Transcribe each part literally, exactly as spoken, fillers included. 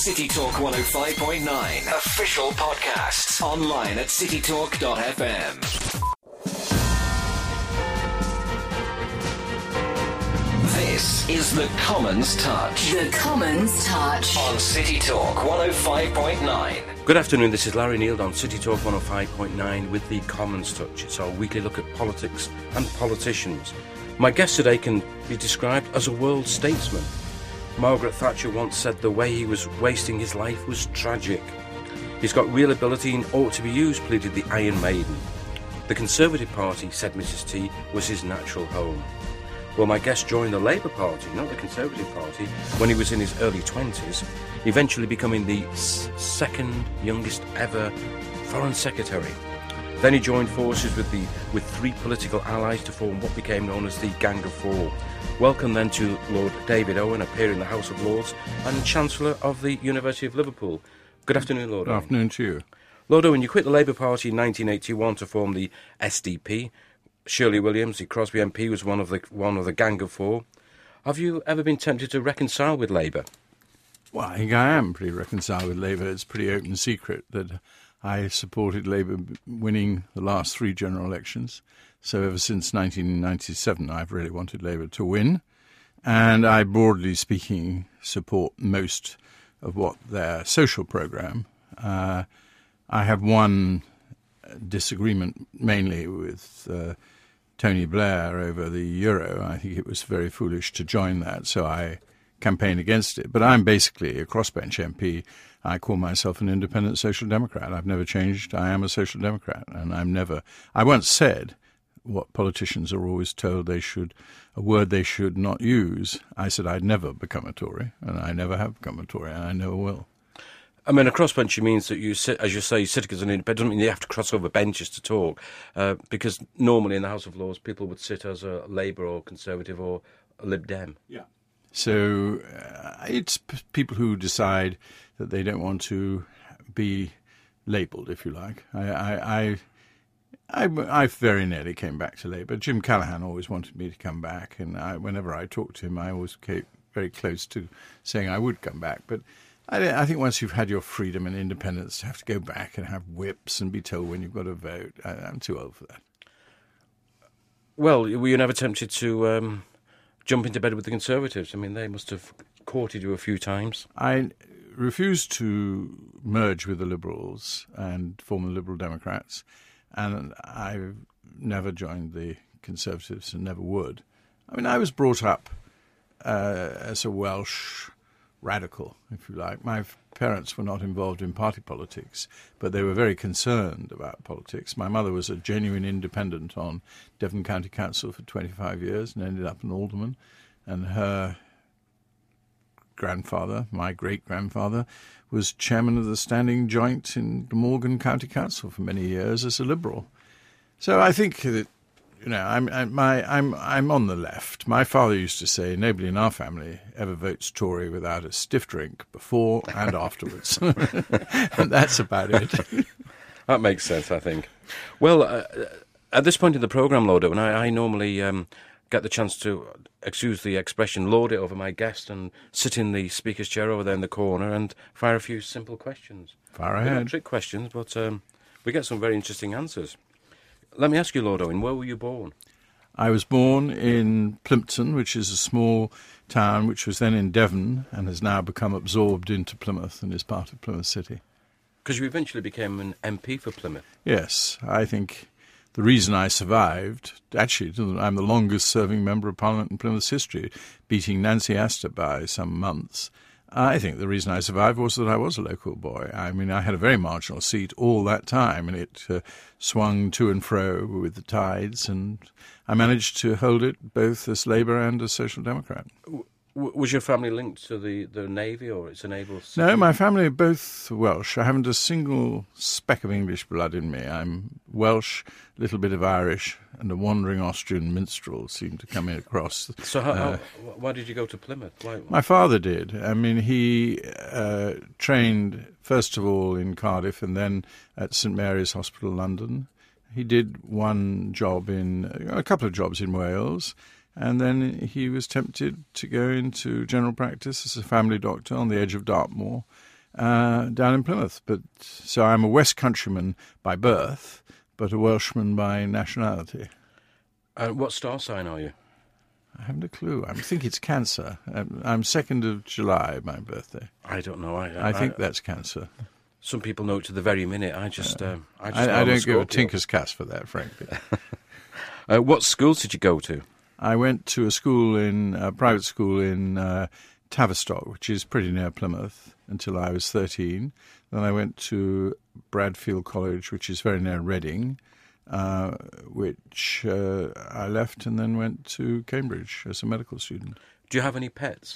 City Talk one oh five point nine. Official podcasts. Online at city talk dot f m. This is The Commons Touch. The Commons Touch. On City Talk one oh five point nine. Good afternoon, this is Larry Neal on City Talk one oh five point nine with The Commons Touch. It's our weekly look at politics and politicians. My guest today can be described as a world statesman. Margaret Thatcher once said the way he was wasting his life was tragic. He's got real ability and ought to be used, pleaded the Iron Maiden. The Conservative Party, said Missus T, was his natural home. Well, my guest joined the Labour Party, not the Conservative Party, when he was in his early twenties, eventually becoming the s- second youngest ever Foreign Secretary. Then he joined forces with the with three political allies to form what became known as the Gang of Four. Welcome then to Lord David Owen, a peer in the House of Lords and Chancellor of the University of Liverpool. Good afternoon, Lord Good Owen. afternoon to you. Lord Owen, you quit the Labour Party in nineteen eighty-one to form the S D P. Shirley Williams, the Crosby M P, was one of the one of the Gang of Four. Have you ever been tempted to reconcile with Labour? Well, I think I am pretty reconciled with Labour. It's a pretty open secret that I supported Labour winning the last three general elections. So ever since nineteen ninety-seven, I've really wanted Labour to win. And I, broadly speaking, support most of what their social programme. Uh, I have one disagreement mainly with uh, Tony Blair over the euro. I think it was very foolish to join that, so I campaigned against it. But I'm basically a crossbench M P. I call myself an independent social democrat. I've never changed. I am a social democrat, and I'm never... I once said what politicians are always told they should, a word they should not use. I said I'd never become a Tory, and I never have become a Tory, and I never will. I mean, a crossbencher means that you sit, as you say, you sit as an independent. Doesn't mean you have to cross over benches to talk, uh, because normally in the House of Lords, people would sit as a Labour or Conservative or a Lib Dem. Yeah. So uh, it's p- people who decide that they don't want to be labelled, if you like. I, I, I, I, I very nearly came back to Labour. Jim Callaghan always wanted me to come back, and I, whenever I talked to him, I always came very close to saying I would come back. But I, I think once you've had your freedom and independence, to have to go back and have whips and be told when you've got to vote, I, I'm too old for that. Well, were you never tempted to um, jump into bed with the Conservatives? I mean, they must have courted you a few times. I refused to merge with the Liberals and form the Liberal Democrats, and I've never joined the Conservatives and never would. I mean, I was brought up uh, as a Welsh radical, if you like. My parents were not involved in party politics, but they were very concerned about politics. My mother was a genuine independent on Devon County Council for twenty-five years and ended up an alderman, and her grandfather, my great-grandfather, was chairman of the standing joint in Glamorgan County Council for many years as a Liberal. So I think that, you know, I'm I'm, my, I'm I'm on the left. My father used to say, nobody in our family ever votes Tory without a stiff drink before and afterwards. And that's about it. That makes sense, I think. Well, uh, at this point in the programme, Lord Owen, I, I normally um, get the chance to, excuse the expression, lord it over my guest and sit in the speaker's chair over there in the corner and fire a few simple questions. Far They're not ahead. trick questions, but um, we get some very interesting answers. Let me ask you, Lord Owen, where were you born? I was born in Plympton, which is a small town which was then in Devon and has now become absorbed into Plymouth and is part of Plymouth City. Because you eventually became an M P for Plymouth. Yes, I think the reason I survived, actually, I'm the longest-serving member of Parliament in Plymouth's history, beating Nancy Astor by some months. I think the reason I survived was that I was a local boy. I mean, I had a very marginal seat all that time, and it uh, swung to and fro with the tides, and I managed to hold it both as Labour and as Social Democrat. W- was your family linked to the, the Navy, or it's a naval city? No, my family are both Welsh. I haven't a single speck of English blood in me. I'm Welsh, a little bit of Irish, and a wandering Austrian minstrel seemed to come across. So how, Uh, how, why did you go to Plymouth? Why, My father did. I mean, he uh, trained, first of all, in Cardiff and then at St Mary's Hospital, London. He did one job in, a couple of jobs in Wales, and then he was tempted to go into general practice as a family doctor on the edge of Dartmoor. uh, down in Plymouth. But so I'm a West Countryman by birth, but a Welshman by nationality. Uh, what star sign are you? I haven't a clue. I think it's Cancer. I'm, I'm second of July, my birthday. I don't know. I, I, I think I, that's Cancer. Some people know it to the very minute. I just, Uh, um, I, just I, know I I'm don't give a Scorpio. tinker's cast for that, frankly. Uh, what schools did you go to? I went to a school in a private school in uh, Tavistock, which is pretty near Plymouth, until I was thirteen. Then I went to Bradfield College, which is very near Reading, uh, which uh, I left and then went to Cambridge as a medical student. Do you have any pets?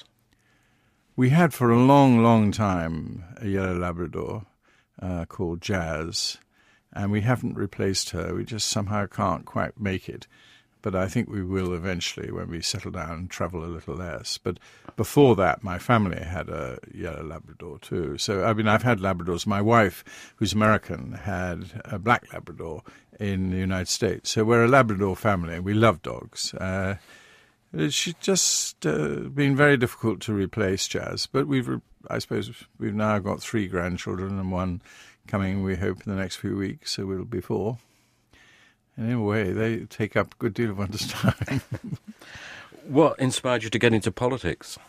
We had for a long, long time a yellow Labrador uh, called Jazz, and we haven't replaced her. We just somehow can't quite make it. But I think we will eventually when we settle down and travel a little less. But before that, my family had a yellow Labrador too. So, I mean, I've had Labradors. My wife, who's American, had a black Labrador in the United States. So we're a Labrador family. We love dogs. Uh, it's just uh, been very difficult to replace Jazz. But we've, re- I suppose, we've now got three grandchildren and one coming, we hope, in the next few weeks. So we'll be four. And in a way, they take up a good deal of one's time. What inspired you to get into politics?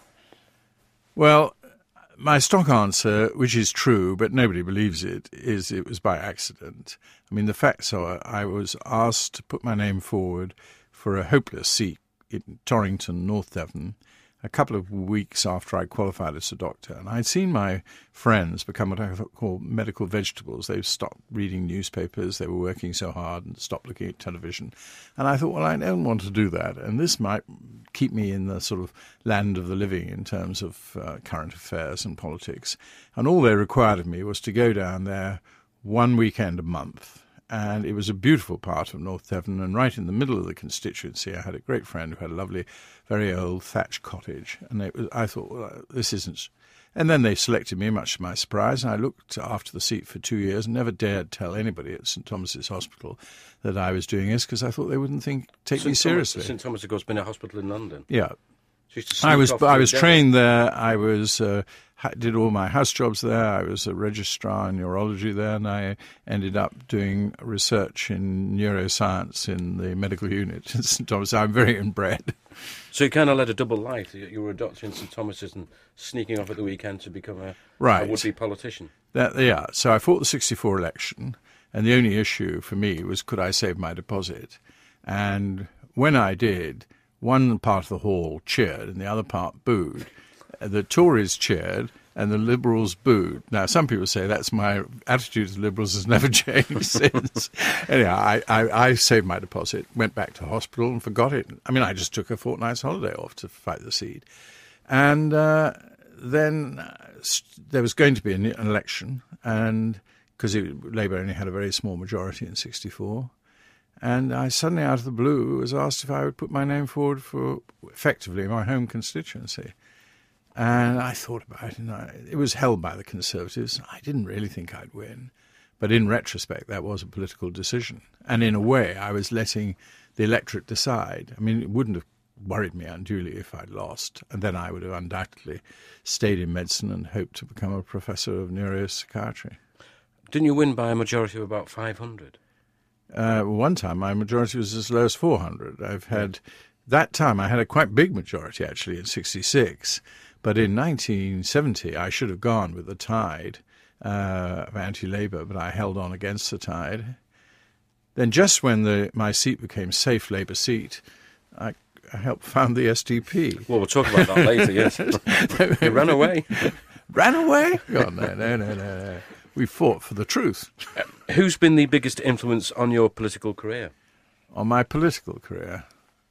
Well, my stock answer, which is true, but nobody believes it, is it was by accident. I mean, the facts are I was asked to put my name forward for a hopeless seat in Torrington, North Devon, a couple of weeks after I qualified as a doctor. And I'd seen my friends become what I call medical vegetables. They've stopped reading newspapers, they were working so hard, and stopped looking at television. And I thought, well, I don't want to do that. And this might keep me in the sort of land of the living in terms of uh, current affairs and politics. And all they required of me was to go down there one weekend a month. And it was a beautiful part of North Devon, and right in the middle of the constituency, I had a great friend who had a lovely, very old thatched cottage. And it was, I thought, well, this isn't... And then they selected me, much to my surprise, and I looked after the seat for two years and never dared tell anybody at St Thomas's Hospital that I was doing this, because I thought they wouldn't think take me seriously. St Thomas, of course, been a hospital in London. Yeah. So you used to sneak I was off I to was a demo. trained there. I was uh, ha- did all my house jobs there. I was a registrar in neurology there, and I ended up doing research in neuroscience in the medical unit at St Thomas. I'm very inbred. So you kind of led a double life. You, you were a doctor in St Thomas's and sneaking off at the weekend to become a, Right. a would-be politician. That, yeah. So I fought the sixty-four election, and the only issue for me was could I save my deposit? And when I did, one part of the hall cheered and the other part booed. The Tories cheered and the Liberals booed. Now, some people say that's my attitude to Liberals has never changed since. Anyhow, I, I, I saved my deposit, went back to hospital and forgot it. I mean, I just took a fortnight's holiday off to fight the seat. And uh, then uh, st- there was going to be an, an election, and because Labour only had a very small majority in sixty-four. And I suddenly, out of the blue, was asked if I would put my name forward for, effectively, my home constituency. And I thought about it, and I, it was held by the Conservatives. I didn't really think I'd win. But in retrospect, that was a political decision. And in a way, I was letting the electorate decide. I mean, it wouldn't have worried me unduly if I'd lost. And then I would have undoubtedly stayed in medicine and hoped to become a professor of neuropsychiatry. Didn't you win by a majority of about five hundred? Uh, one time, my majority was as low as four hundred. I've had, that time I had a quite big majority, actually, in sixty-six. But in nineteen seventy, I should have gone with the tide uh, of anti-Labour, but I held on against the tide. Then just when the, my seat became safe Labour seat, I, I helped found the S D P. Well, we'll talk about that later, yes. You ran away. Ran away? God, no, no, no, no, no. We fought for the truth. Who's been the biggest influence on your political career? On my political career?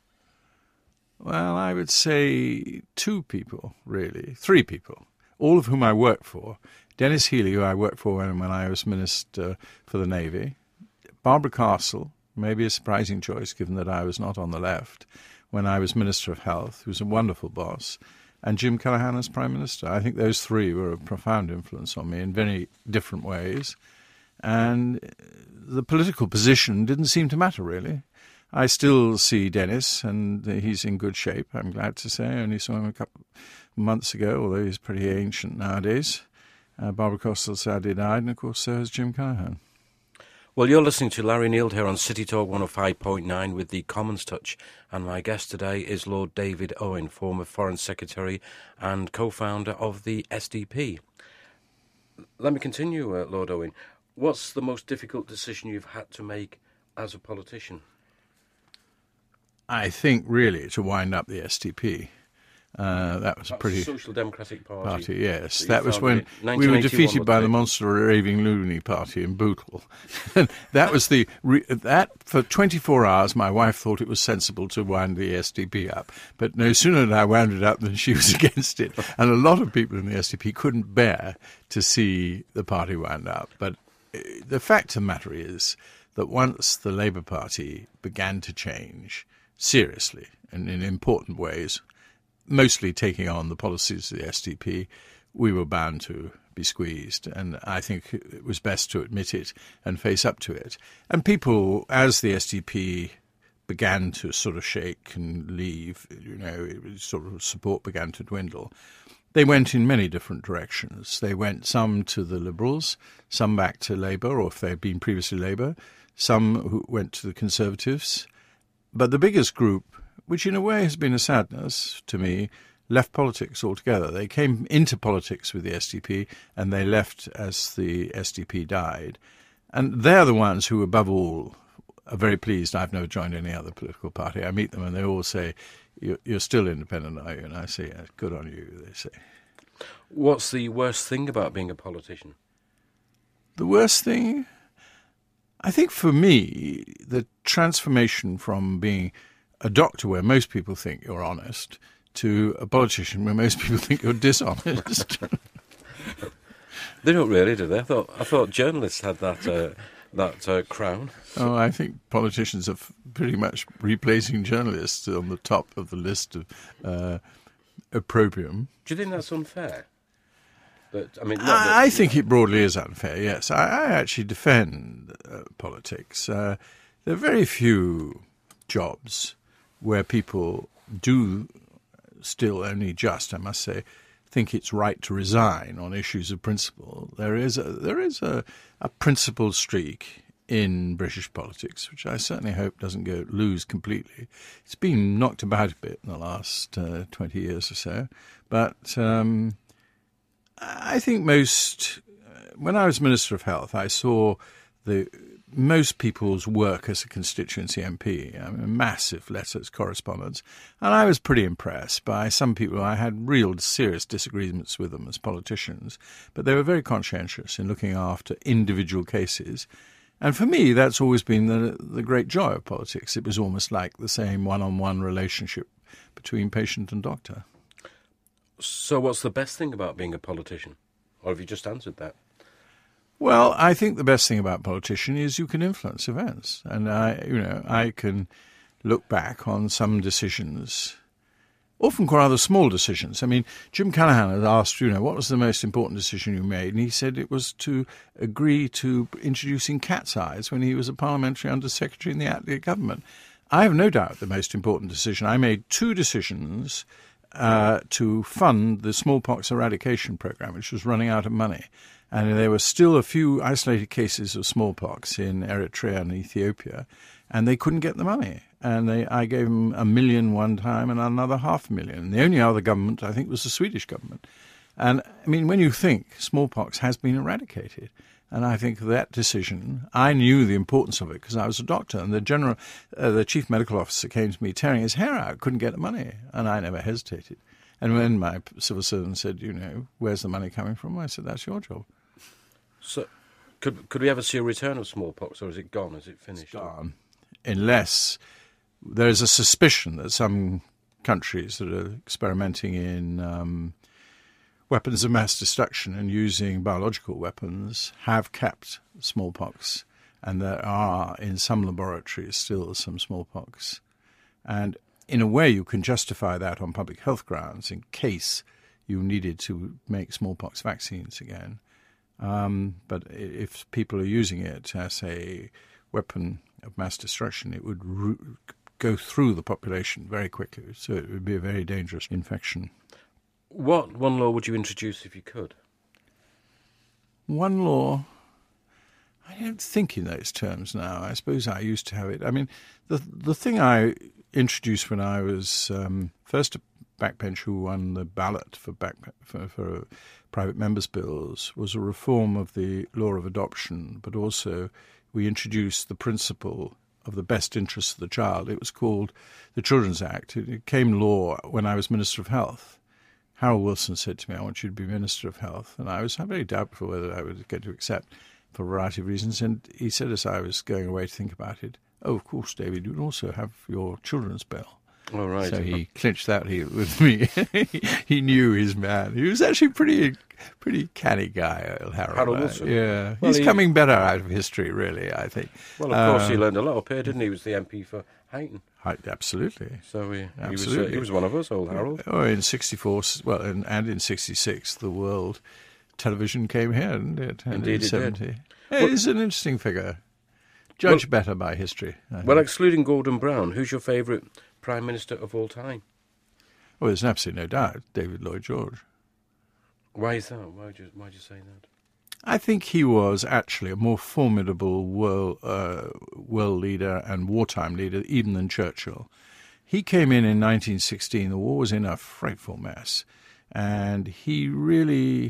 Well, I would say two people, really. Three people, all of whom I worked for. Dennis Healy, who I worked for when, when I was Minister for the Navy. Barbara Castle, maybe a surprising choice given that I was not on the left, when I was Minister of Health, who was a wonderful boss. And Jim Callaghan as Prime Minister. I think those three were a profound influence on me in very different ways. And the political position didn't seem to matter, really. I still see Dennis, and he's in good shape, I'm glad to say. I only saw him a couple of months ago, although he's pretty ancient nowadays. Uh, Barbara Costello sadly died, and of course so has Jim Callaghan. Well, you're listening to Larry Neild here on City Talk one oh five point nine with the Commons Touch, and my guest today is Lord David Owen, former Foreign Secretary and co-founder of the S D P. Let me continue, uh, Lord Owen. What's the most difficult decision you've had to make as a politician? I think really to wind up the S D P. Uh, that was That's a pretty Social Democratic Party. Party, yes. That That was when we were defeated by the monster raving loony party in Bootle. And that was the re- that for twenty-four hours. My wife thought it was sensible to wind the S D P up, but no sooner did I wound it up than she was against it. And a lot of people in the S D P couldn't bear to see the party wound up. But uh, the fact of the matter is that once the Labour Party began to change seriously and in important ways, mostly taking on the policies of the S D P, we were bound to be squeezed. And I think it was best to admit it and face up to it. And people, as the S D P began to sort of shake and leave, you know, it was sort of support began to dwindle, they went in many different directions. They went some to the Liberals, some back to Labour, or if they had been previously Labour, some who went to the Conservatives. But the biggest group, which in a way has been a sadness to me, left politics altogether. They came into politics with the S D P and they left as the S D P died. And they're the ones who, above all, are very pleased I've never joined any other political party. I meet them and they all say, you're still independent, are you? And I say, yeah, good on you, they say. What's the worst thing about being a politician? The worst thing? I think for me, the transformation from being a doctor where most people think you're honest to a politician where most people think you're dishonest. They don't really, do they? I thought I thought journalists had that uh, that uh, crown. Oh, I think politicians are f- pretty much replacing journalists on the top of the list of uh, opprobrium. Do you think that's unfair? But I mean, not I, that, I think it broadly is unfair. Yes, I, I actually defend uh, politics. Uh, there are very few jobs where people do still only just, I must say, think it's right to resign on issues of principle. There is a, there is a, a principled streak in British politics, which I certainly hope doesn't go lose completely. It's been knocked about a bit in the last uh, twenty years or so, but um, I think most, when I was Minister of Health, I saw the most people's work as a constituency M P, I mean, massive letters, correspondence, and I was pretty impressed by some people. I had real serious disagreements with them as politicians, but they were very conscientious in looking after individual cases. And for me, that's always been the, the great joy of politics. It was almost like the same one-on-one relationship between patient and doctor. So what's the best thing about being a politician? Or have you just answered that? Well, I think the best thing about politician is you can influence events. And, I, you know, I can look back on some decisions, often quite rather small decisions. I mean, Jim Callaghan had asked, you know, what was the most important decision you made? And he said it was to agree to introducing cat's eyes when he was a parliamentary under-secretary in the Attlee government. I have no doubt the most important decision. I made two decisions uh, to fund the smallpox eradication program, which was running out of money. And there were still a few isolated cases of smallpox in Eritrea and Ethiopia, and they couldn't get the money. And they, I gave them a million one time and another half a million. And the only other government, I think, was the Swedish government. And, I mean, when you think smallpox has been eradicated, and I think that decision, I knew the importance of it because I was a doctor, and the general, uh, the chief medical officer came to me tearing his hair out, couldn't get the money, and I never hesitated. And when my civil servant said, you know, where's the money coming from? I said, that's your job. So, could could we ever see a return of smallpox, or is it gone? Is it finished? It's gone, unless there is a suspicion that some countries that are experimenting in um, weapons of mass destruction and using biological weapons have kept smallpox, and there are in some laboratories still some smallpox. And in a way, you can justify that on public health grounds in case you needed to make smallpox vaccines again. Um, but if people are using it as a weapon of mass destruction, it would ro- go through the population very quickly. So it would be a very dangerous infection. What one law would you introduce if you could? One law, I don't think in those terms now. I suppose I used to have it. I mean, the the thing I introduced when I was um, first a backbencher who won the ballot for, back, for, for private members' bills was a reform of the law of adoption, but also we introduced the principle of the best interests of the child. It was called the Children's Act. It, it came law when I was Minister of Health. Harold Wilson said to me, I want you to be Minister of Health. And I was very doubtful whether I would get to accept for a variety of reasons. And he said as I was going away to think about it, oh, of course, David, you'd also have your children's bill. Oh, right. So he clinched that he, with me. He knew his man. He was actually pretty pretty canny guy, Harold. Harold Wilson. Yeah. Well, He's he, coming better out of history, really, I think. Well, of course, uh, he learned a lot up here, didn't he? He was the M P for Hayton. Absolutely. So he, absolutely. he, was, uh, he was one of us, old Harold. Oh, in sixty-four, well, and, and in sixty-six, the world television came here, didn't it? And Indeed in it seventy. did. Yeah, Well, he's an interesting figure. Judge well, better by history. I well, think. excluding Gordon Brown, who's your favourite Prime Minister of all time? Well, there's absolutely no doubt, David Lloyd George. Why is that? Why would you, why'd you say that? I think he was actually a more formidable world, uh, world leader and wartime leader even than Churchill. He came in in nineteen sixteen. The war was in a frightful mess. And he really...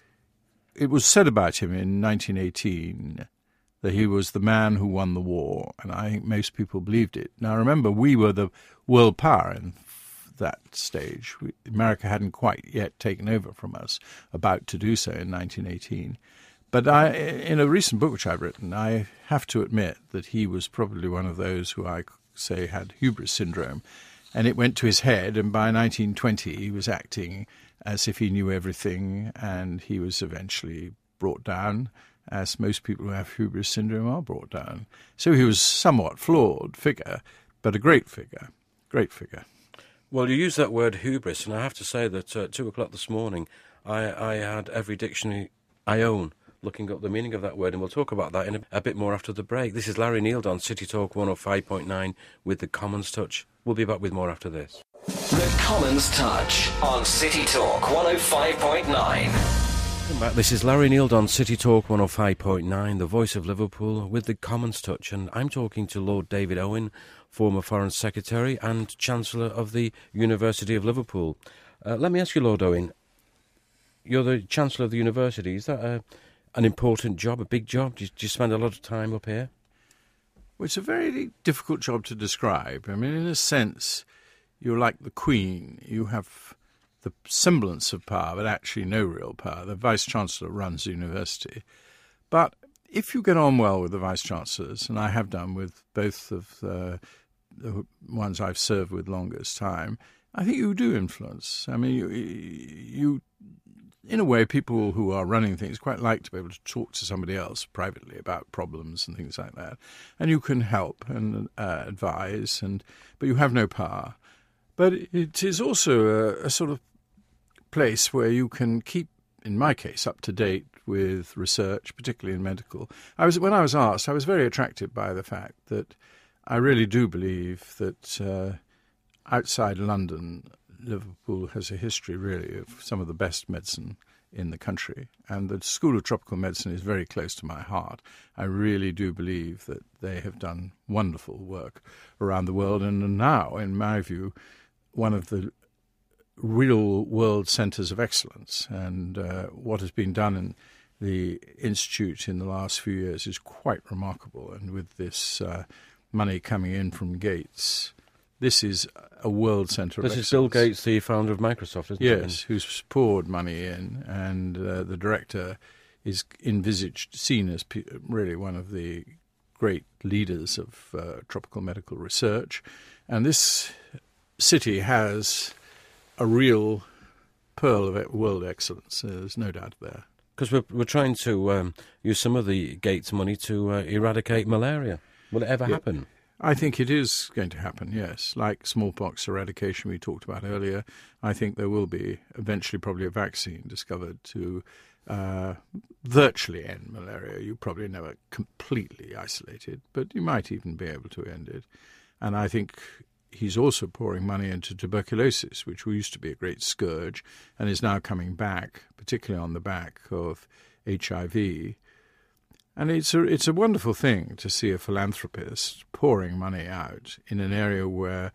It was said about him in nineteen eighteen that he was the man who won the war, and I think most people believed it. Now, remember, we were the world power in that stage. We, America hadn't quite yet taken over from us, about to do so in nineteen eighteen. But I, in a recent book which I've written, I have to admit that he was probably one of those who I say had hubris syndrome, and it went to his head, and by nineteen twenty he was acting as if he knew everything, and he was eventually brought down, as most people who have hubris syndrome are brought down. So he was somewhat flawed figure, but a great figure, great figure. Well, you use that word hubris, and I have to say that at two o'clock this morning, I, I had every dictionary I own looking up the meaning of that word, and we'll talk about that in a, a bit more after the break. This is Larry Neald on City Talk one oh five point nine with the Commons Touch. We'll be back with more after this. The Commons Touch on City Talk one oh five point nine. Welcome back. This is Larry Neald on City Talk one oh five point nine, the voice of Liverpool, with the Commons Touch, and I'm talking to Lord David Owen, former Foreign Secretary and Chancellor of the University of Liverpool. Uh, let me ask you, Lord Owen, you're the Chancellor of the University. Is that a, an important job, a big job? Do you, do you spend a lot of time up here? Well, it's a very difficult job to describe. I mean, in a sense, you're like the Queen. You have the semblance of power, but actually no real power. The Vice-Chancellor runs the university. But if you get on well with the Vice-Chancellors, and I have done with both of the, the ones I've served with longest time, I think you do influence. I mean, you, you, in a way, people who are running things quite like to be able to talk to somebody else privately about problems and things like that. And you can help and uh, advise, and but you have no power. But it is also a, a sort of place where you can keep, in my case, up to date with research, particularly in medical. I was when I was asked, I was very attracted by the fact that I really do believe that uh, outside London, Liverpool has a history, really, of some of the best medicine in the country. And the School of Tropical Medicine is very close to my heart. I really do believe that they have done wonderful work around the world and are now, in my view, one of the real world centres of excellence. And uh, what has been done in the Institute in the last few years is quite remarkable. And with this uh, money coming in from Gates, this is a world centre of excellence. This is Bill Gates, the founder of Microsoft, isn't yes, it? Yes, who's poured money in, and uh, the director is envisaged, seen as p- really one of the great leaders of uh, tropical medical research. And this city has a real pearl of world excellence. There's no doubt there. Because we're, we're trying to um, use some of the Gates money to uh, eradicate malaria. Will it ever yeah. happen? I think it is going to happen, yes. Like smallpox eradication we talked about earlier, I think there will be eventually probably a vaccine discovered to uh, virtually end malaria. You probably never completely isolate it, but you might even be able to end it. And I think he's also pouring money into tuberculosis, which used to be a great scourge and is now coming back, particularly on the back of H I V. And it's a, it's a wonderful thing to see a philanthropist pouring money out in an area where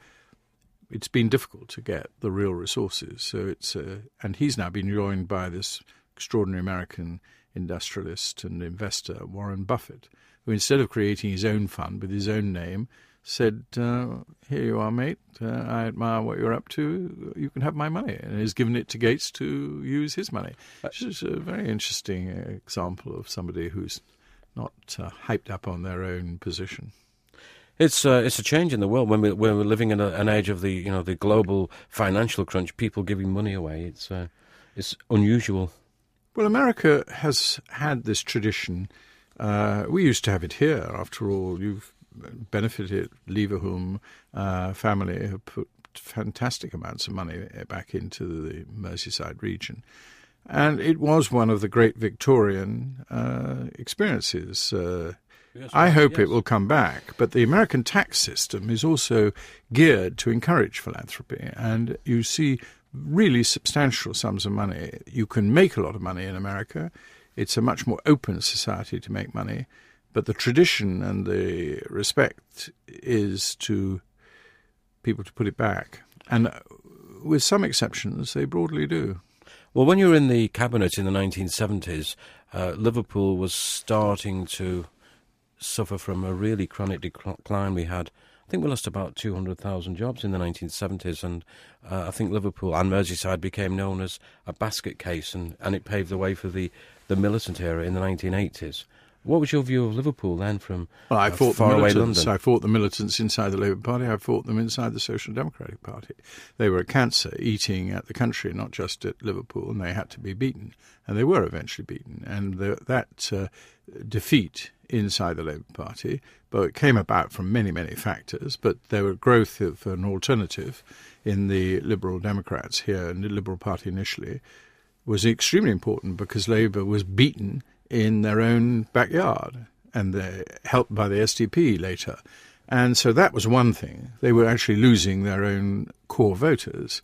it's been difficult to get the real resources. So it's a, and he's now been joined by this extraordinary American industrialist and investor, Warren Buffett, who instead of creating his own fund with his own name, said, uh, here you are, mate, uh, I admire what you're up to, you can have my money, and has given it to Gates to use his money. Which is a very interesting example of somebody who's not uh, hyped up on their own position. It's uh, it's a change in the world when we when we're living in a, an age of the you know the global financial crunch, people giving money away. It's uh, it's unusual. Well, America has had this tradition. Uh, we used to have it here. After all, you've benefited. Leverhulme uh, family have put fantastic amounts of money back into the Merseyside region. And it was one of the great Victorian uh, experiences. Uh, yes, I hope yes. it will come back. But the American tax system is also geared to encourage philanthropy. And you see really substantial sums of money. You can make a lot of money in America. It's a much more open society to make money. But the tradition and the respect is to people to put it back. And with some exceptions, they broadly do. Well, when you were in the cabinet in the nineteen seventies, uh, Liverpool was starting to suffer from a really chronic decline. We had, I think we lost about two hundred thousand jobs in the nineteen seventies, and uh, I think Liverpool and Merseyside became known as a basket case, and, and it paved the way for the, the militant era in the nineteen eighties. What was your view of Liverpool then from well, I uh, fought far the away militants. London? I fought the militants inside the Labour Party. I fought them inside the Social Democratic Party. They were a cancer eating at the country, not just at Liverpool, and they had to be beaten. And they were eventually beaten. And the, that uh, defeat inside the Labour Party, but it came about from many, many factors, but there were growth of an alternative in the Liberal Democrats here, and the Liberal Party initially, was extremely important because Labour was beaten in their own backyard, and they're helped by the S D P later. And so that was one thing. They were actually losing their own core voters.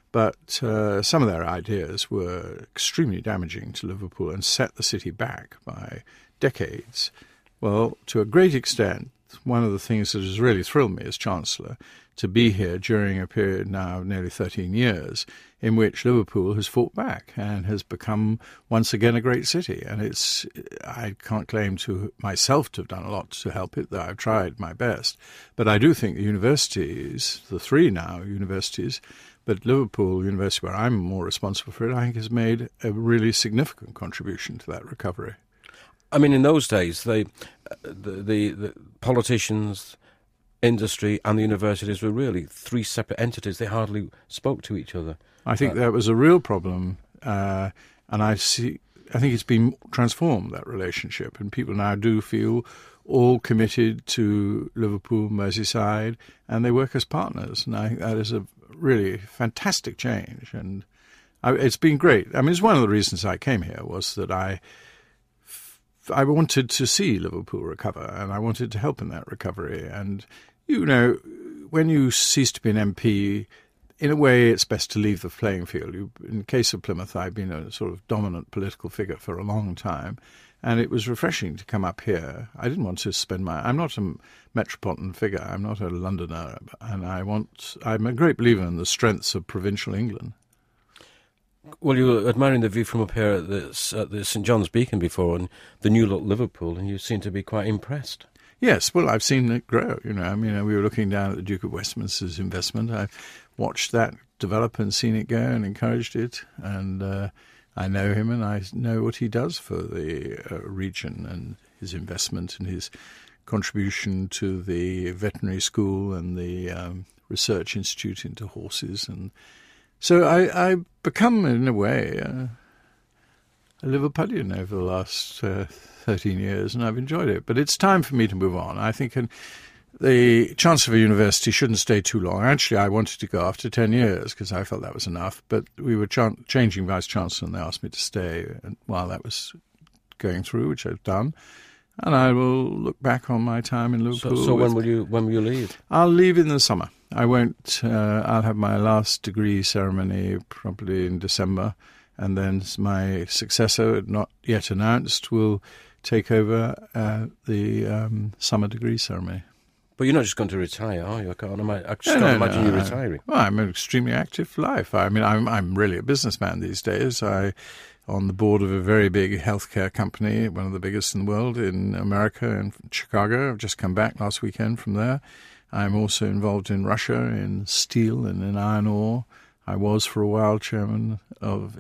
But uh, some of their ideas were extremely damaging to Liverpool and set the city back by decades. Well, to a great extent, one of the things that has really thrilled me as Chancellor to be here during a period now of nearly thirteen years in which Liverpool has fought back and has become once again a great city. And it's I can't claim to myself to have done a lot to help it, though I've tried my best. But I do think the universities, the three now universities, but Liverpool University, where I'm more responsible for it, I think has made a really significant contribution to that recovery. I mean, in those days, they, the, the, the politicians, industry and the universities were really three separate entities. They hardly spoke to each other. I think uh, that was a real problem, uh, and I see. I think it's been transformed, that relationship, and people now do feel all committed to Liverpool, Merseyside, and they work as partners. And I think that is a really fantastic change, and I, it's been great. I mean, it's one of the reasons I came here was that I. I wanted to see Liverpool recover, and I wanted to help in that recovery. And, you know, when you cease to be an M P, in a way it's best to leave the playing field. You, in the case of Plymouth, I've been a sort of dominant political figure for a long time, and it was refreshing to come up here. I didn't want to spend my... I'm not a metropolitan figure. I'm not a Londoner, and I want... I'm a great believer in the strengths of provincial England. Well, you were admiring the view from up here at the, at the St John's Beacon before, and the new look Liverpool, and you seem to be quite impressed. Yes, well, I've seen it grow. You know, I mean, we were looking down at the Duke of Westminster's investment. I've watched that develop and seen it go and encouraged it, and uh, I know him and I know what he does for the uh, region and his investment and his contribution to the veterinary school and the um, research institute into horses. And so I, I've become, in a way, uh, a Liverpudlian over the last uh, thirteen years, and I've enjoyed it. But it's time for me to move on. I think an, the Chancellor of a university shouldn't stay too long. Actually, I wanted to go after ten years because I felt that was enough. But we were ch- changing Vice-Chancellor, and they asked me to stay and while that was going through, which I've done. And I will look back on my time in Liverpool. So, so when will you when will you leave? I'll leave in the summer. I won't. Uh, I'll have my last degree ceremony probably in December, and then my successor, not yet announced, will take over uh, the um, summer degree ceremony. But you're not just going to retire, are you? I can't, ima- I just No, can't no, imagine no, you I- retiring. Well, I'm an extremely active life. I mean, I'm I'm really a businessman these days. I on the board of a very big healthcare company, one of the biggest in the world in America and Chicago. I've just come back last weekend from there. I'm also involved in Russia, in steel and in iron ore. I was for a while chairman of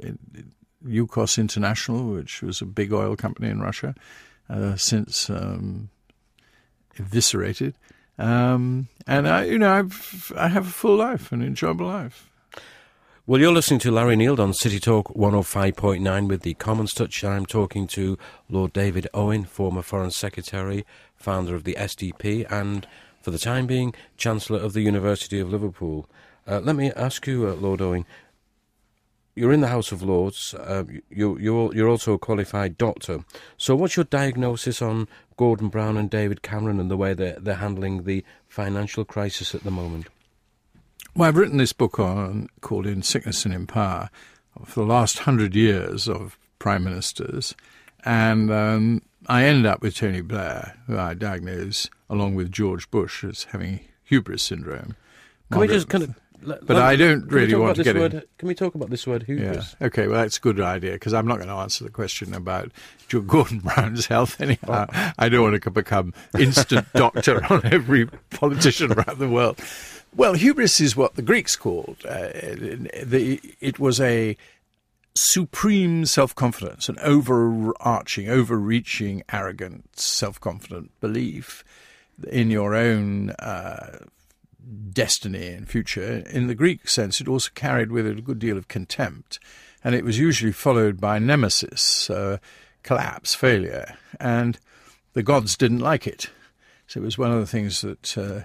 Yukos International, which was a big oil company in Russia, uh, since um, eviscerated. Um, and I, you know, I've, I have a full life, an enjoyable life. Well, you're listening to Larry Neild on City Talk one oh five point nine with the Commons Touch. I'm talking to Lord David Owen, former Foreign Secretary, founder of the S D P, and, for the time being, Chancellor of the University of Liverpool. Uh, let me ask you, uh, Lord Owen, you're in the House of Lords. Uh, you, you're, you're also a qualified doctor. So what's your diagnosis on Gordon Brown and David Cameron and the way they're, they're handling the financial crisis at the moment? Well, I've written this book on called In Sickness and in Power for the last hundred years of prime ministers, and um, I ended up with Tony Blair, who I diagnosed along with George Bush as having hubris syndrome. Can Margaret, we just kind of... Let, but let, I don't really want to get word, in. Can we talk about this word, hubris? Yeah. Okay, well, that's a good idea, because I'm not going to answer the question about Gordon Brown's health anyhow. Oh. I don't want to become instant doctor on every politician around the world. Well, hubris is what the Greeks called. Uh, the, it was a supreme self-confidence, an overarching, overreaching, arrogant, self-confident belief in your own uh, destiny and future. In the Greek sense, it also carried with it a good deal of contempt, and it was usually followed by nemesis, uh, collapse, failure, and the gods didn't like it. So it was one of the things that... Uh,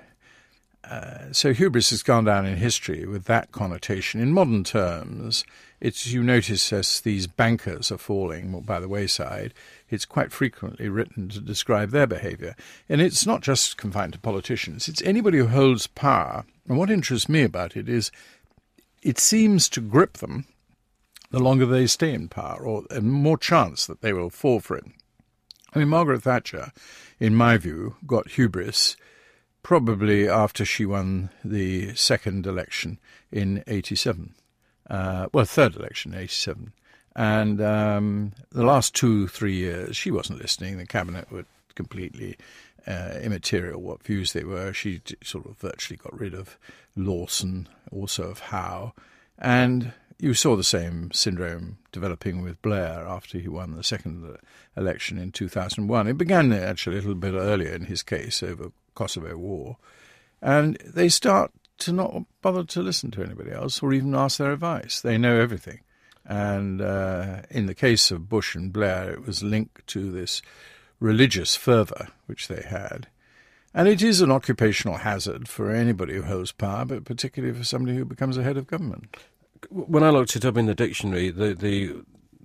Uh, so hubris has gone down in history with that connotation. In modern terms, it's, you notice as these bankers are falling by the wayside, it's quite frequently written to describe their behaviour. And it's not just confined to politicians, it's anybody who holds power. And what interests me about it is it seems to grip them the longer they stay in power, or and more chance that they will fall for it. I mean, Margaret Thatcher, in my view, got hubris probably after she won the second election in eighty-seven. Uh, well, third election in eighty-seven. And um, the last two, three years, she wasn't listening. The cabinet were completely uh, immaterial what views they were. She sort of virtually got rid of Lawson, also of Howe. And you saw the same syndrome developing with Blair after he won the second election in two thousand one. It began actually a little bit earlier in his case over Kosovo War, and they start to not bother to listen to anybody else or even ask their advice. They know everything. And uh, in the case of Bush and Blair, it was linked to this religious fervour which they had. And it is an occupational hazard for anybody who holds power, but particularly for somebody who becomes a head of government. When I looked it up in the dictionary, the the,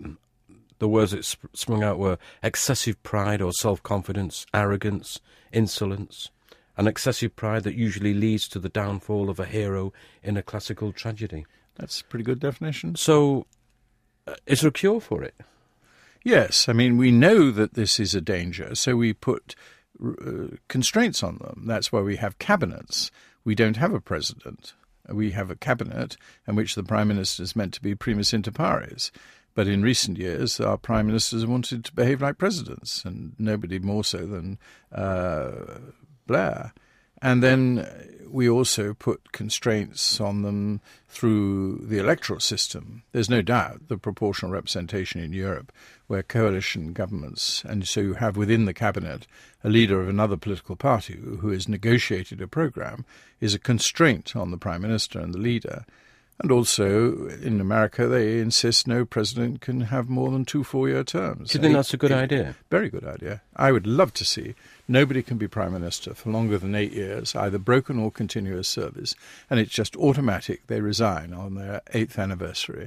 the words that sp- sprung out were excessive pride or self-confidence, arrogance, insolence, an excessive pride that usually leads to the downfall of a hero in a classical tragedy. That's a pretty good definition. So, uh, is there a cure for it? Yes. I mean, we know that this is a danger, so we put uh, constraints on them. That's why we have cabinets. We don't have a president. We have a cabinet in which the Prime Minister is meant to be primus inter pares. But in recent years, our Prime Ministers wanted to behave like presidents, and nobody more so than uh, Blair. And then we also put constraints on them through the electoral system. There's no doubt the proportional representation in Europe, where coalition governments, and so you have within the cabinet a leader of another political party who has negotiated a programme, is a constraint on the Prime Minister and the leader. And also, in America, they insist no president can have more than two four-year terms. Do you think Eight, that's a good eight, idea? Very good idea. I would love to see nobody can be Prime Minister for longer than eight years, either broken or continuous service, and it's just automatic. They resign on their eighth anniversary.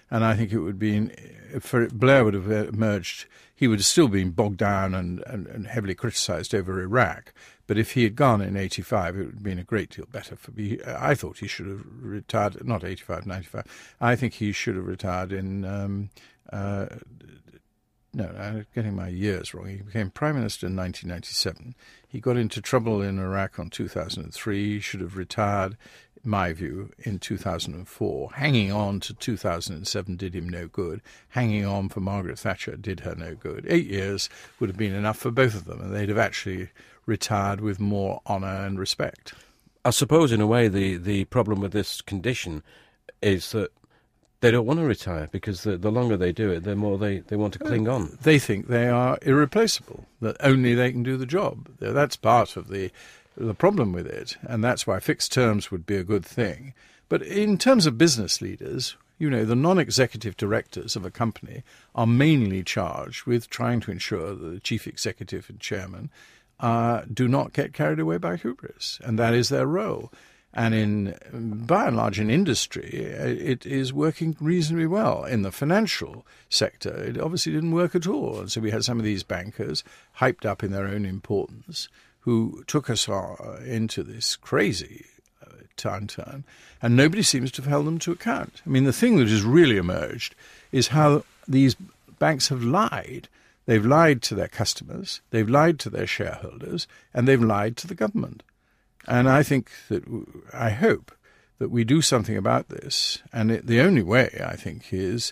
And I think it would be, if Blair would have emerged, he would have still been bogged down and, and, and heavily criticised over Iraq. But if he had gone in eighty-five, it would have been a great deal better for me. I thought he should have retired, not eighty-five, ninety-five. I think he should have retired in, um, uh, no, I'm getting my years wrong. He became Prime Minister in nineteen ninety-seven. He got into trouble in Iraq in two thousand three. He should have retired, in my view, in two thousand four. Hanging on to two thousand seven did him no good. Hanging on for Margaret Thatcher did her no good. Eight years would have been enough for both of them, and they'd have actually retired with more honour and respect. I suppose, in a way, the, the problem with this condition is that they don't want to retire, because the, the longer they do it, the more they, they want to cling on. They think they are irreplaceable, that only they can do the job. That's part of the the problem with it, and that's why fixed terms would be a good thing. But in terms of business leaders, you know, the non-executive directors of a company are mainly charged with trying to ensure that the chief executive and chairman uh, do not get carried away by hubris, and that is their role. And in, by and large, in industry, it is working reasonably well. In the financial sector, it obviously didn't work at all. And so we had some of these bankers, hyped up in their own importance, who took us uh, into this crazy uh, downturn, and nobody seems to have held them to account. I mean, the thing that has really emerged is how these banks have lied. They've lied to their customers, they've lied to their shareholders, and they've lied to the government. And I think that, I hope that we do something about this. And it, the only way, I think, is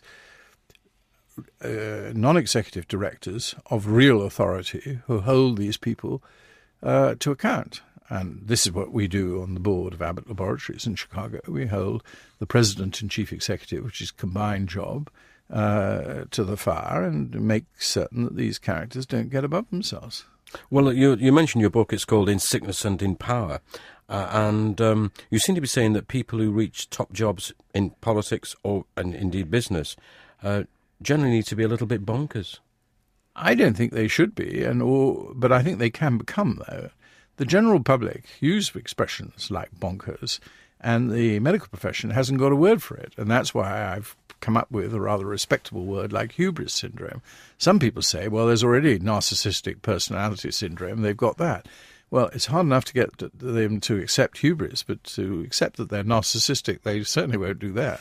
uh, non-executive directors of real authority who hold these people uh, to account. And this is what we do on the board of Abbott Laboratories in Chicago. We hold the president and chief executive, which is a combined job, uh, to the fire, and make certain that these characters don't get above themselves. Well, you you mentioned your book. It's called In Sickness and in Power, uh, and um, you seem to be saying that people who reach top jobs in politics or and indeed business uh, generally need to be a little bit bonkers. I don't think they should be, and or but I think they can become, though. The general public use expressions like bonkers, and the medical profession hasn't got a word for it, and that's why I've come up with a rather respectable word like hubris syndrome. Some people say, well, there's already narcissistic personality syndrome, they've got that. Well, it's hard enough to get them to accept hubris, but to accept that they're narcissistic, they certainly won't do that.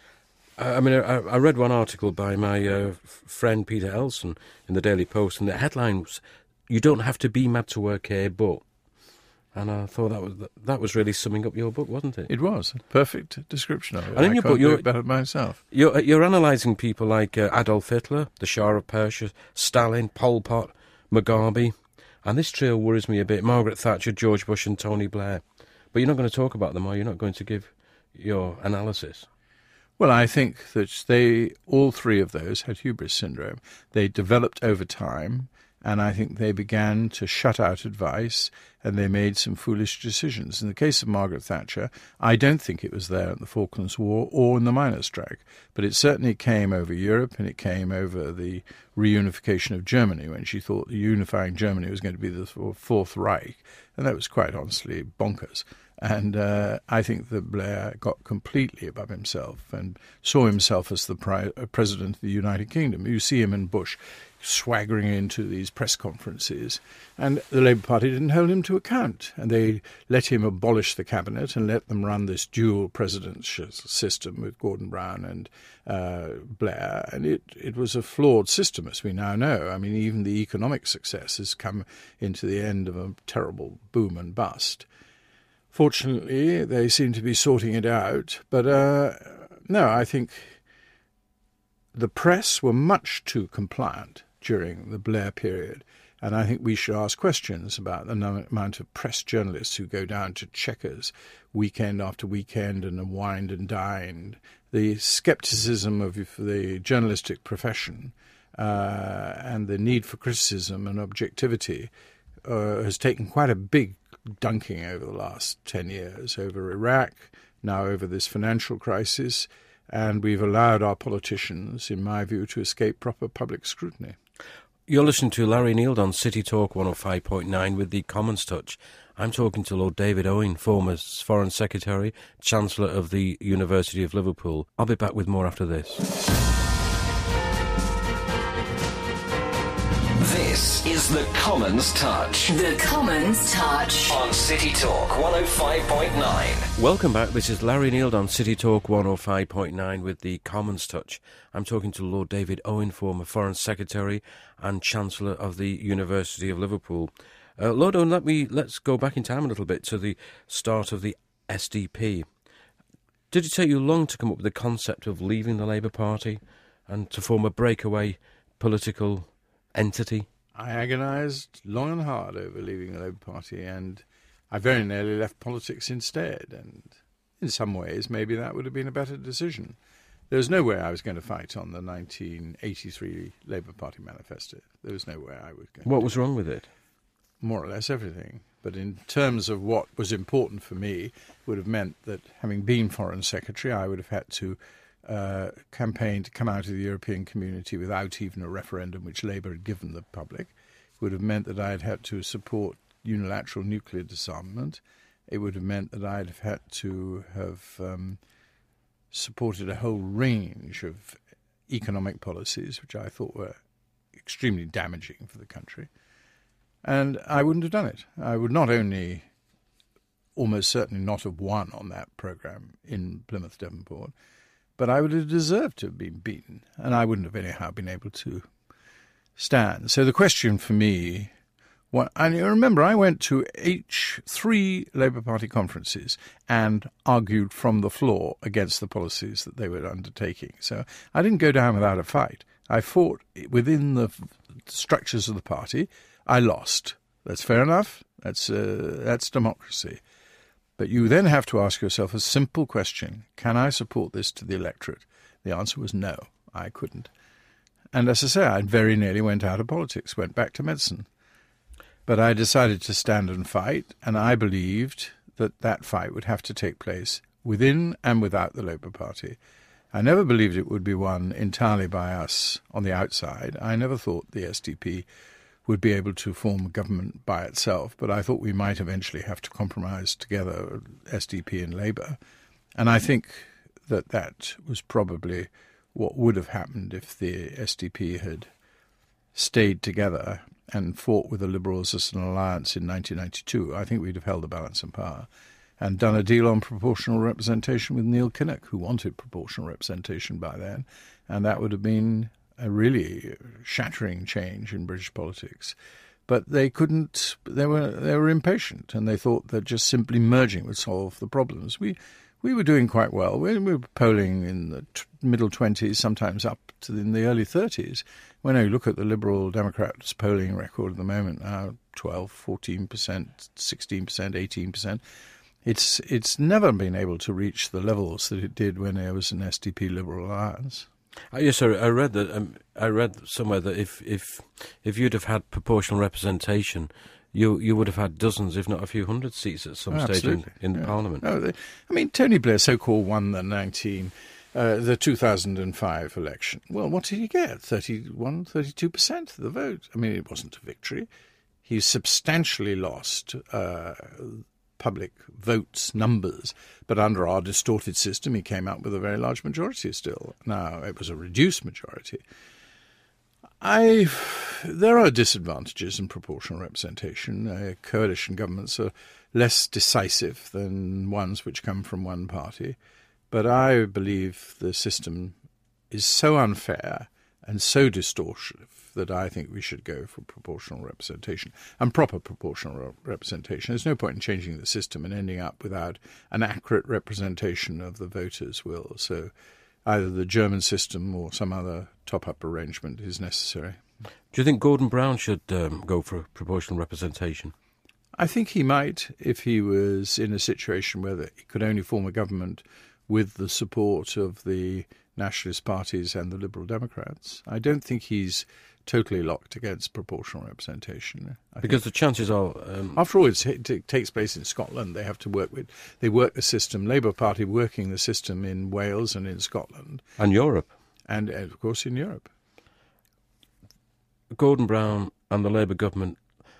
I mean, I, I read one article by my uh, friend Peter Elson in the Daily Post, and the headline was, "You don't have to be mad to work here, but..." And I thought that was that was really summing up your book, wasn't it? It was. A perfect description of it. And in I your can't book, do you're, it better myself. You're, you're analysing people like uh, Adolf Hitler, the Shah of Persia, Stalin, Pol Pot, Mugabe. And this trio worries me a bit. Margaret Thatcher, George Bush and Tony Blair. But you're not going to talk about them, or you're not going to give your analysis? Well, I think that they, all three of those had hubris syndrome. They developed over time, and I think they began to shut out advice, and they made some foolish decisions. In the case of Margaret Thatcher, I don't think it was there at the Falklands War or in the miners' strike, but it certainly came over Europe, and it came over the reunification of Germany, when she thought the unifying Germany was going to be the Fourth Reich, and that was quite honestly bonkers. And uh, I think that Blair got completely above himself and saw himself as the pri- president of the United Kingdom. You see him and Bush swaggering into these press conferences, and the Labour Party didn't hold him to account, and they let him abolish the cabinet and let them run this dual presidential system with Gordon Brown and uh, Blair, and it, it was a flawed system, as we now know. I mean, even the economic success has come into the end of a terrible boom and bust. Fortunately, they seem to be sorting it out, but uh, no, I think the press were much too compliant during the Blair period, and I think we should ask questions about the amount of press journalists who go down to Chequers weekend after weekend and wined and dined. The scepticism of the journalistic profession uh, and the need for criticism and objectivity uh, has taken quite a big dunking over the last ten years, over Iraq, now over this financial crisis, and we've allowed our politicians, in my view, to escape proper public scrutiny. You're listening to Larry Neild on City Talk one oh five point nine with the Commons Touch. I'm talking to Lord David Owen, former Foreign Secretary, Chancellor of the University of Liverpool. I'll be back with more after this. This is The Commons Touch. The Commons Touch. On City Talk one oh five point nine. Welcome back. This is Larry Neild on City Talk one oh five point nine with The Commons Touch. I'm talking to Lord David Owen, former Foreign Secretary and Chancellor of the University of Liverpool. Uh, Lord Owen, let me, let's go back in time a little bit to the start of the S D P. Did it take you long to come up with the concept of leaving the Labour Party and to form a breakaway political entity? I agonised long and hard over leaving the Labour Party, and I very nearly left politics instead, and in some ways maybe that would have been a better decision. There was no way I was going to fight on the nineteen eighty-three Labour Party manifesto. There was no way I was going What to was wrong with it? More or less everything. But in terms of what was important for me, would have meant that having been Foreign Secretary, I would have had to uh, campaign to come out of the European community without even a referendum which Labour had given the public. It would have meant that I had had to support unilateral nuclear disarmament. It would have meant that I'd have had to have um, supported a whole range of economic policies which I thought were extremely damaging for the country. And I wouldn't have done it. I would not only almost certainly not have won on that programme in Plymouth, Devonport, but I would have deserved to have been beaten, and I wouldn't have anyhow been able to stand. So the question for me, what, and you remember I went to H three Labour Party conferences and argued from the floor against the policies that they were undertaking. So I didn't go down without a fight. I fought within the structures of the party. I lost. That's fair enough. That's uh, that's democracy. But you then have to ask yourself a simple question. Can I support this to the electorate? The answer was no, I couldn't. And as I say, I very nearly went out of politics, went back to medicine. But I decided to stand and fight, and I believed that that fight would have to take place within and without the Labour Party. I never believed it would be won entirely by us on the outside. I never thought the S D P would be able to form a government by itself, but I thought we might eventually have to compromise together, S D P and Labour. And I think that that was probably what would have happened if the S D P had stayed together and fought with the Liberals as an alliance in nineteen ninety-two. I think we'd have held the balance of power and done a deal on proportional representation with Neil Kinnock, who wanted proportional representation by then, and that would have been a really shattering change in British politics. But they couldn't, they were they were impatient, and they thought that just simply merging would solve the problems. We we were doing quite well. We, we were polling in the t- middle twenties, sometimes up to in the early thirties. When I look at the Liberal Democrats' polling record at the moment, now twelve, fourteen percent, sixteen percent, eighteen percent, it's, it's never been able to reach the levels that it did when there was an S D P Liberal alliance. Uh, yes, sir. I read that. Um, I read somewhere that if if if you'd have had proportional representation, you you would have had dozens, if not a few hundred seats at some oh, stage in, in yeah. the Parliament. No, they, I mean, Tony Blair so-called won the nineteen uh, the two thousand five election. Well, what did he get? thirty-one, thirty-two percent of the vote. I mean, it wasn't a victory. He substantially lost Uh, public votes numbers, but under our distorted system he came out with a very large majority still. Now, it was a reduced majority. I, there are disadvantages in proportional representation. Uh, coalition governments are less decisive than ones which come from one party, but I believe the system is so unfair and so distortive that I think we should go for proportional representation and proper proportional re- representation. There's no point in changing the system and ending up without an accurate representation of the voters' will. So either the German system or some other top-up arrangement is necessary. Do you think Gordon Brown should um, go for proportional representation? I think he might if he was in a situation where he could only form a government with the support of the nationalist parties and the Liberal Democrats. I don't think he's totally locked against proportional representation. I because the chances are... Um, after all, it's, it, it takes place in Scotland. They have to work with... They work the system, Labour Party working the system in Wales and in Scotland. And Europe. And, of course, in Europe. Gordon Brown and the Labour government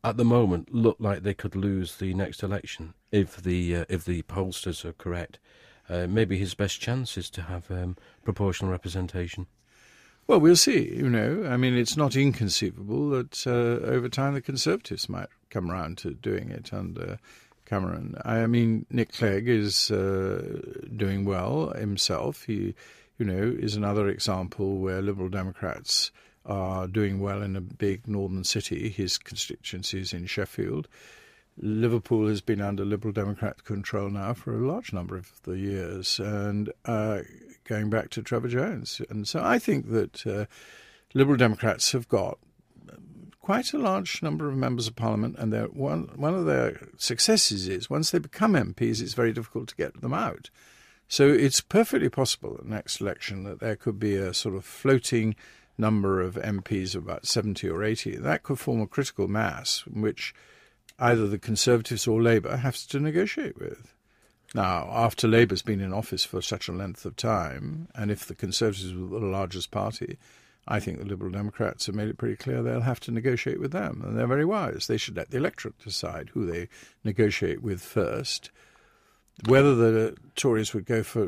at the moment, look like they could lose the next election if the uh, if the pollsters are correct. Uh, maybe his best chance is to have um, proportional representation. Well, we'll see, you know. I mean, it's not inconceivable that uh, over time the Conservatives might come round to doing it under Cameron. I mean, Nick Clegg is uh, doing well himself. He, you know, is another example where Liberal Democrats are doing well in a big northern city. His constituency is in Sheffield. Liverpool has been under Liberal Democrat control now for a large number of the years, and uh, going back to Trevor Jones. And so I think that uh, Liberal Democrats have got quite a large number of members of Parliament, and one, one of their successes is once they become M Ps, it's very difficult to get them out. So it's perfectly possible at the next election that there could be a sort of floating number of M Ps of about seventy or eighty. That could form a critical mass in which either the Conservatives or Labour has to negotiate with. Now, after Labour's been in office for such a length of time, and if the Conservatives were the largest party, I think the Liberal Democrats have made it pretty clear they'll have to negotiate with them, and they're very wise. They should let the electorate decide who they negotiate with first. Whether the Tories would go for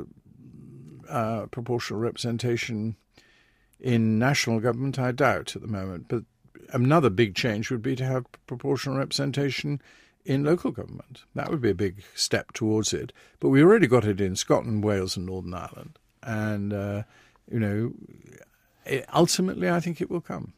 uh, proportional representation in national government, I doubt at the moment, but another big change would be to have proportional representation in local government. That would be a big step towards it. But we already got it in Scotland, Wales and Northern Ireland. And, uh, you know, it, ultimately I think it will come.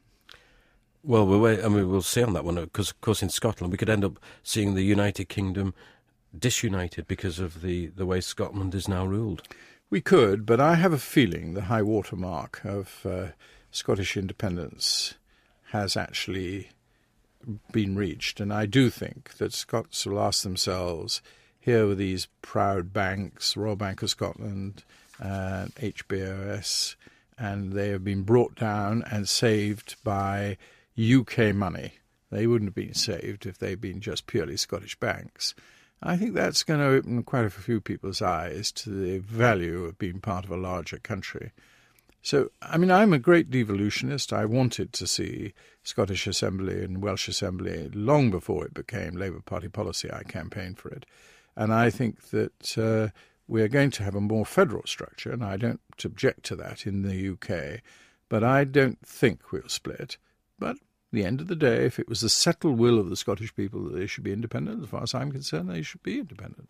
Well, we'll wait, I mean, we'll see on that one, because, of course, in Scotland we could end up seeing the United Kingdom disunited because of the, the way Scotland is now ruled. We could, but I have a feeling the high water mark of uh, Scottish independence has actually been reached. And I do think that Scots will ask themselves, here were these proud banks, Royal Bank of Scotland, uh, H B O S, and they have been brought down and saved by U K money. They wouldn't have been saved if they'd been just purely Scottish banks. I think that's going to open quite a few people's eyes to the value of being part of a larger country. So, I mean, I'm a great devolutionist. I wanted to see Scottish Assembly and Welsh Assembly long before it became Labour Party policy. I campaigned for it. And I think that uh, we're going to have a more federal structure, and I don't object to that in the U K. But I don't think we'll split. But at the end of the day, if it was the settled will of the Scottish people that they should be independent, as far as I'm concerned, they should be independent.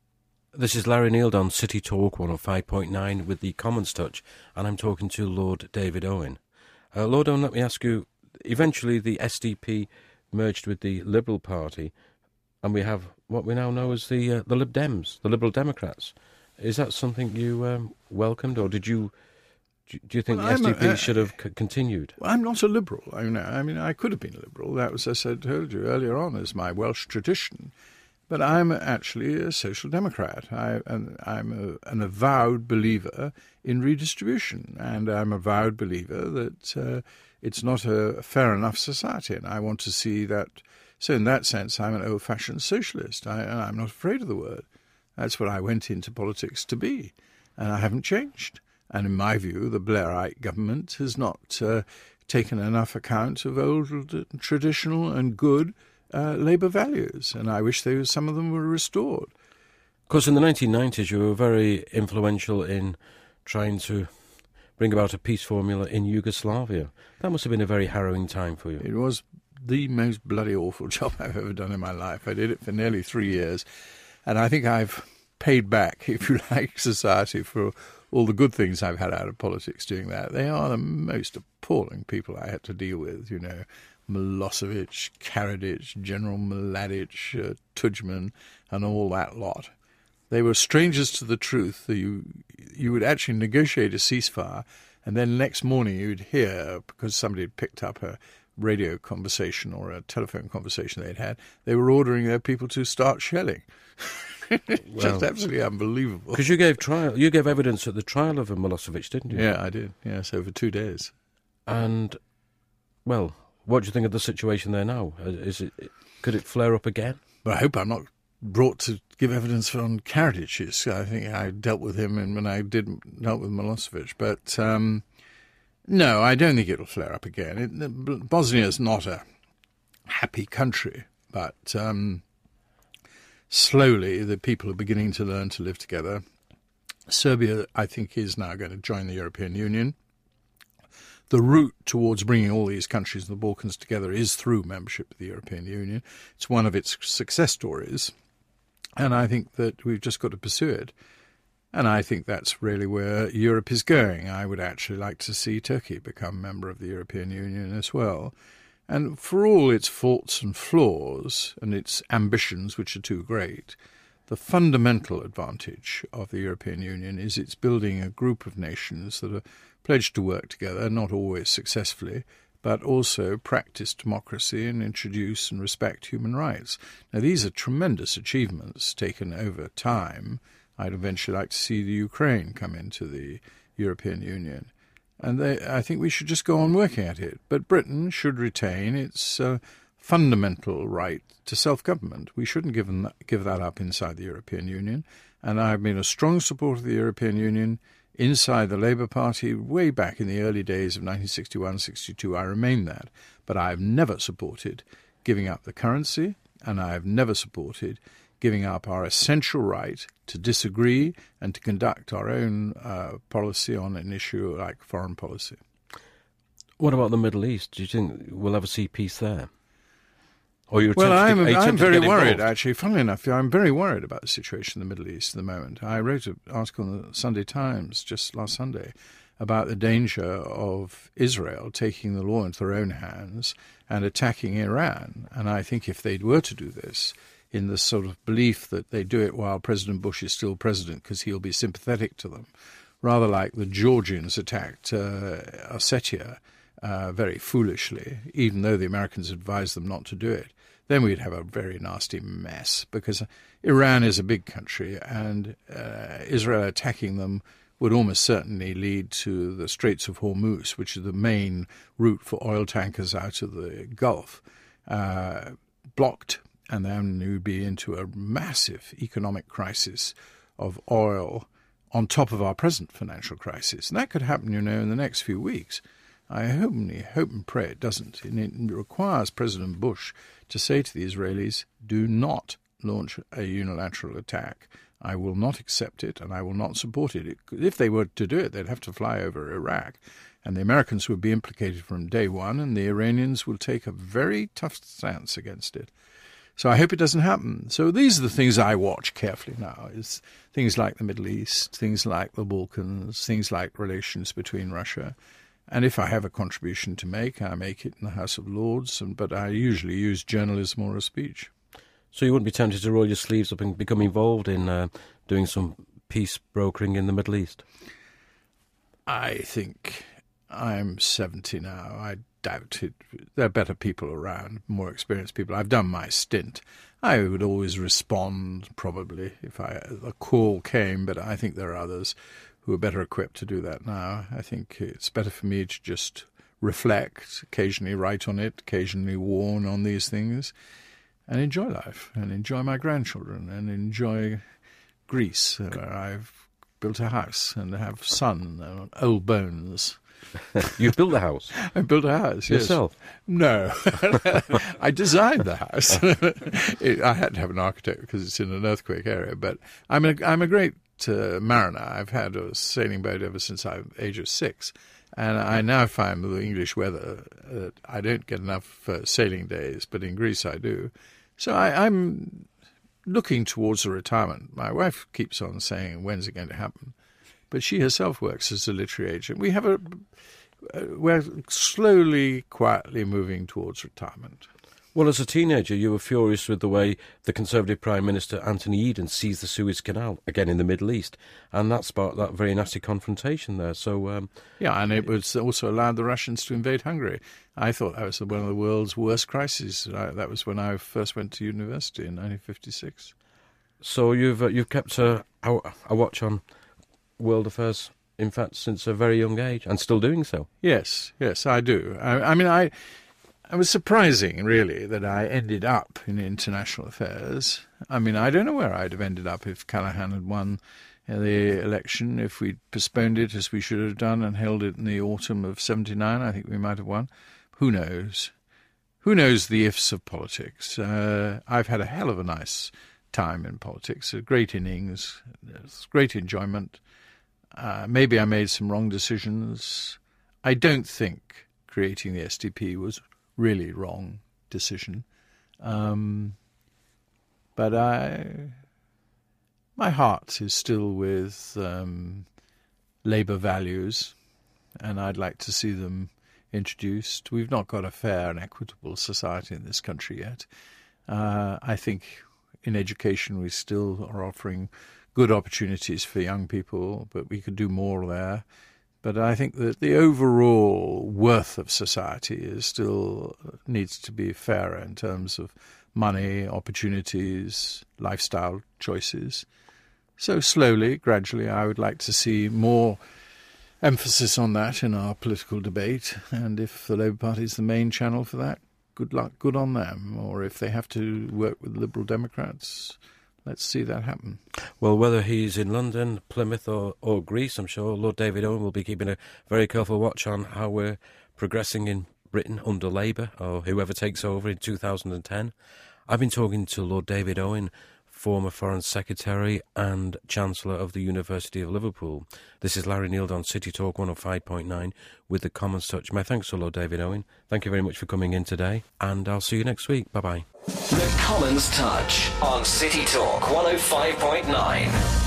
This is Larry Neald on City Talk one oh five point nine with the Commons Touch, and I'm talking to Lord David Owen. Uh, Lord Owen, let me ask you, eventually the S D P merged with the Liberal Party, and we have what we now know as the uh, the Lib Dems, the Liberal Democrats. Is that something you um, welcomed, or did you do you think well, the I'm S D P a, uh, should have c- continued? Well, I'm not a Liberal. I mean, I mean, I could have been a Liberal. That was, as I told you earlier on, as my Welsh tradition. But I'm actually a social democrat. I, and I'm a, an avowed believer in redistribution, and I'm a avowed believer that uh, it's not a fair enough society, and I want to see that. So in that sense, I'm an old-fashioned socialist, I, and I'm not afraid of the word. That's what I went into politics to be, and I haven't changed. And in my view, the Blairite government has not uh, taken enough account of old, traditional and good Uh, Labour values, and I wish they, some of them were restored. Of course, in the nineteen nineties, you were very influential in trying to bring about a peace formula in Yugoslavia. That must have been a very harrowing time for you. It was the most bloody awful job I've ever done in my life. I did it for nearly three years, and I think I've paid back, if you like, society for all the good things I've had out of politics doing that. They are the most appalling people I had to deal with, you know. Milosevic, Karadzic, General Mladic, uh, Tudjman, and all that lot. They were strangers to the truth. You, you would actually negotiate a ceasefire, and then next morning you'd hear, because somebody had picked up a radio conversation or a telephone conversation they'd had, they were ordering their people to start shelling. Just well, absolutely unbelievable. Because you gave trial, you gave evidence at the trial of Milosevic, didn't you? Yeah, I did. Yes, over two days. And, well, what do you think of the situation there now? Is it could it flare up again? Well, I hope I'm not brought to give evidence on Karadzic. I think I dealt with him when I did dealt with Milosevic. But no, I don't think it'll flare up again. It, Bosnia is not a happy country, but um, slowly the people are beginning to learn to live together. Serbia, I think, is now going to join the European Union. The route towards bringing all these countries in the Balkans together is through membership of the European Union. It's one of its success stories, and I think that we've just got to pursue it. And I think that's really where Europe is going. I would actually like to see Turkey become a member of the European Union as well. And for all its faults and flaws and its ambitions, which are too great, the fundamental advantage of the European Union is it's building a group of nations that are pledged to work together, not always successfully, but also practice democracy and introduce and respect human rights. Now, these are tremendous achievements taken over time. I'd eventually like to see the Ukraine come into the European Union. And they, I think we should just go on working at it. But Britain should retain its uh, fundamental right to self-government. We shouldn't give, them that, give that up inside the European Union. And I've been a strong supporter of the European Union inside the Labour Party way back in the early days of nineteen sixty-one sixty-two. I remain that. But I have never supported giving up the currency, and I have never supported giving up our essential right to disagree and to conduct our own uh, policy on an issue like foreign policy. What about the Middle East? Do you think we'll ever see peace there? Or you're well, I'm, to, I'm very worried, involved? actually. Funnily enough, I'm very worried about the situation in the Middle East at the moment. I wrote an article in the Sunday Times just last Sunday about the danger of Israel taking the law into their own hands and attacking Iran. And I think if they were to do this, in the sort of belief that they do it while President Bush is still president because he'll be sympathetic to them, rather like the Georgians attacked uh, Ossetia uh, very foolishly, even though the Americans advised them not to do it, then we'd have a very nasty mess, because Iran is a big country, and uh, Israel attacking them would almost certainly lead to the Straits of Hormuz, which is the main route for oil tankers out of the Gulf, uh, blocked. And then you'd be into a massive economic crisis of oil on top of our present financial crisis. And that could happen, you know, in the next few weeks. I hope and hope and pray it doesn't. And it requires President Bush to say to the Israelis, do not launch a unilateral attack. I will not accept it, and I will not support it. If they were to do it, they'd have to fly over Iraq. And the Americans would be implicated from day one, and the Iranians will take a very tough stance against it. So I hope it doesn't happen. So these are the things I watch carefully now, is things like the Middle East, things like the Balkans, things like relations between Russia. And if I have a contribution to make, I make it in the House of Lords, and, but I usually use journalism or a speech. So you wouldn't be tempted to roll your sleeves up and become involved in uh, doing some peace brokering in the Middle East? I think I'm seventy now. I doubt it. There are better people around, more experienced people. I've done my stint. I would always respond, probably, if I, a call came, but I think there are others who are better equipped to do that now. I think it's better for me to just reflect, occasionally write on it, occasionally warn on these things, and enjoy life, and enjoy my grandchildren, and enjoy Greece, where I've built a house and have son, uh, old bones. You built a house? I built a house, yes. Yourself? No. I designed the house. it, I had to have an architect because it's in an earthquake area, but I'm a, I'm a great uh, mariner. I've had a sailing boat ever since I was age of six, and I now find with the English weather that I don't get enough uh, sailing days, but in Greece I do. So I, I'm looking towards a retirement. My wife keeps on saying, when's it going to happen? But she herself works as a literary agent. We have a, uh, we're slowly, quietly moving towards retirement. Well, as a teenager, you were furious with the way the Conservative Prime Minister Anthony Eden seized the Suez Canal, again in the Middle East, and that sparked that very nasty confrontation there. So, um, yeah, and it was also allowed the Russians to invade Hungary. I thought that was one of the world's worst crises. I, that was when I first went to university in nineteen fifty-six. So you've uh, you've kept a, a, a watch on world affairs, in fact, since a very young age, and still doing so. Yes, yes, I do. I, I mean, I... It was surprising, really, that I ended up in international affairs. I mean, I don't know where I'd have ended up if Callaghan had won the election, if we'd postponed it as we should have done and held it in the autumn of seventy-nine. I think we might have won. Who knows? who knows the ifs of politics? Uh, I've had a hell of a nice time in politics, a great innings, great enjoyment. Uh, maybe I made some wrong decisions. I don't think creating the S D P was really a wrong decision. Um, but I, my heart is still with um, Labour values, and I'd like to see them introduced. We've not got a fair and equitable society in this country yet. Uh, I think in education we still are offering good opportunities for young people, but we could do more there. But I think that the overall worth of society is still needs to be fairer in terms of money, opportunities, lifestyle choices. So slowly, gradually, I would like to see more emphasis on that in our political debate. And if the Labour Party is the main channel for that, good luck, good on them. Or if they have to work with Liberal Democrats, let's see that happen. Well, whether he's in London, Plymouth or, or Greece, I'm sure Lord David Owen will be keeping a very careful watch on how we're progressing in Britain under Labour or whoever takes over in two thousand ten. I've been talking to Lord David Owen, former Foreign Secretary and Chancellor of the University of Liverpool. This is Larry Neild on City Talk one oh five point nine with the Commons Touch. My thanks to Lord David Owen. Thank you very much for coming in today, and I'll see you next week. Bye-bye. The Commons Touch on City Talk one oh five point nine.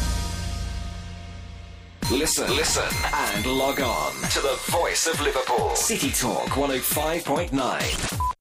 Listen, listen, and log on to the voice of Liverpool. City Talk one oh five point nine.